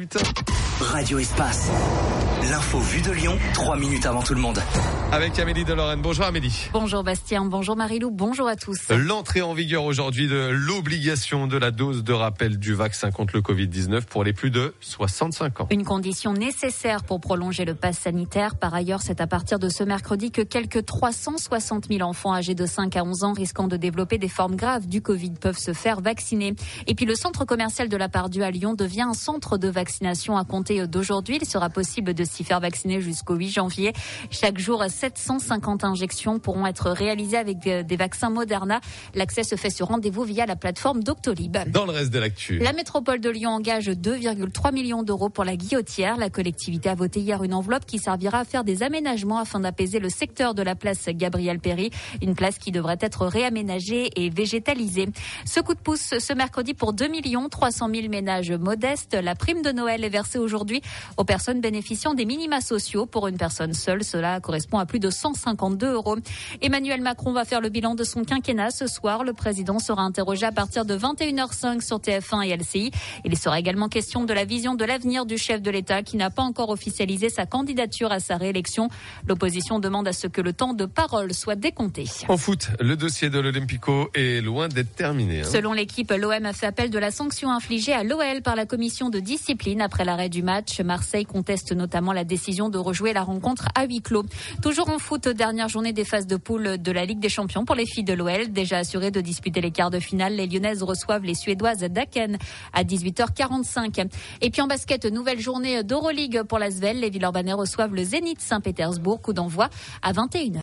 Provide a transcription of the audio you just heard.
8h. Radio Espace. L'info vue de Lyon, 3 minutes avant tout le monde. Avec Amélie de Lorraine. Bonjour Amélie. Bonjour Bastien, bonjour Marilou, bonjour à tous. L'entrée en vigueur aujourd'hui de l'obligation de la dose de rappel du vaccin contre le Covid-19 pour les plus de 65 ans. Une condition nécessaire pour prolonger le pass sanitaire. Par ailleurs, c'est à partir de ce mercredi que quelques 360 000 enfants âgés de 5 à 11 ans risquant de développer des formes graves du Covid peuvent se faire vacciner. Et puis le centre commercial de la Part-Dieu à Lyon devient un centre de vaccination à compter d'aujourd'hui. Il sera possible de s'y faire vacciner jusqu'au 8 janvier. Chaque jour, 750 injections pourront être réalisées avec des vaccins Moderna. L'accès se fait sur rendez-vous via la plateforme Doctolib. Dans le reste de l'actu. La métropole de Lyon engage 2,3 millions d'euros pour la Guillotière. La collectivité a voté hier une enveloppe qui servira à faire des aménagements afin d'apaiser le secteur de la place Gabriel Péry. Une place qui devrait être réaménagée et végétalisée. Ce coup de pouce ce mercredi pour 2 300 000 ménages modestes. La prime de Noël est versée aujourd'hui aux personnes bénéficiant des minima sociaux. Pour une personne seule, cela correspond à plus de 152 €. Emmanuel Macron va faire le bilan de son quinquennat ce soir. Le président sera interrogé à partir de 21h05 sur TF1 et LCI. Il sera également question de la vision de l'avenir du chef de l'État qui n'a pas encore officialisé sa candidature à sa réélection. L'opposition demande à ce que le temps de parole soit décompté. En foot, le dossier de l'Olympico est loin d'être terminé. Selon l'équipe, l'OM a fait appel de la sanction infligée à l'OL par la commission de discipline après l'arrêt du match. Marseille conteste notamment la décision de rejouer la rencontre à huis clos. Toujours en foot, dernière journée des phases de poule de la Ligue des Champions pour les filles de l'OL. Déjà assurées de disputer les quarts de finale, les Lyonnaises reçoivent les Suédoises d'Aken à 18h45. Et puis en basket, nouvelle journée d'Euroleague pour l'Asvel. Les Villeurbanais reçoivent le Zénith Saint-Pétersbourg. Coup d'envoi à 21h.